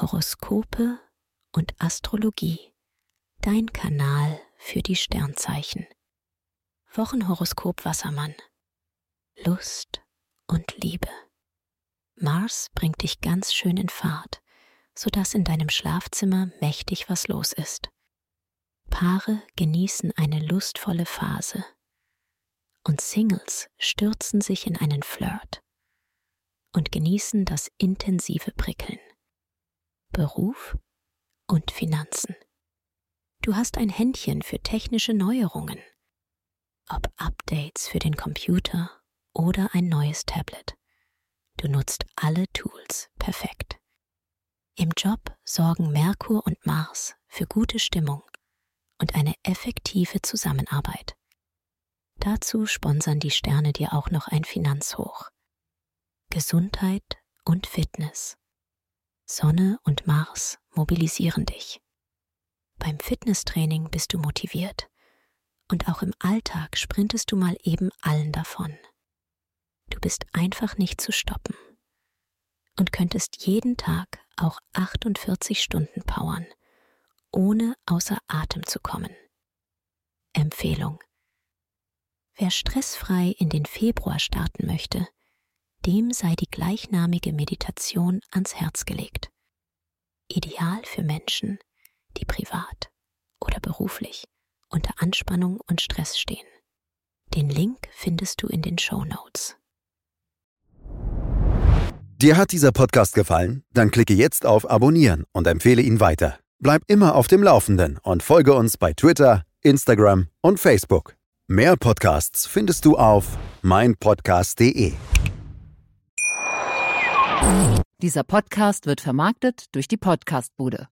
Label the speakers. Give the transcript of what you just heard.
Speaker 1: Horoskope und Astrologie, dein Kanal für die Sternzeichen. Wochenhoroskop Wassermann. Lust und Liebe. Mars bringt dich ganz schön in Fahrt, sodass in deinem Schlafzimmer mächtig was los ist. Paare genießen eine lustvolle Phase und Singles stürzen sich in einen Flirt und genießen das intensive Prickeln. Beruf und Finanzen. Du hast ein Händchen für technische Neuerungen, ob Updates für den Computer oder ein neues Tablet. Du nutzt alle Tools perfekt. Im Job sorgen Merkur und Mars für gute Stimmung und eine effektive Zusammenarbeit. Dazu sponsern die Sterne dir auch noch ein Finanzhoch. Gesundheit und Fitness. Sonne und Mars mobilisieren dich. Beim Fitnesstraining bist du motiviert und auch im Alltag sprintest du mal eben allen davon. Du bist einfach nicht zu stoppen und könntest jeden Tag auch 48 Stunden powern, ohne außer Atem zu kommen. Empfehlung: Wer stressfrei in den Februar starten möchte, dem sei die gleichnamige Meditation ans Herz gelegt. Ideal für Menschen, die privat oder beruflich unter Anspannung und Stress stehen. Den Link findest du in den Shownotes.
Speaker 2: Dir hat dieser Podcast gefallen? Dann klicke jetzt auf Abonnieren und empfehle ihn weiter. Bleib immer auf dem Laufenden und folge uns bei Twitter, Instagram und Facebook. Mehr Podcasts findest du auf meinpodcast.de.
Speaker 3: Dieser Podcast wird vermarktet durch die Podcast-Bude.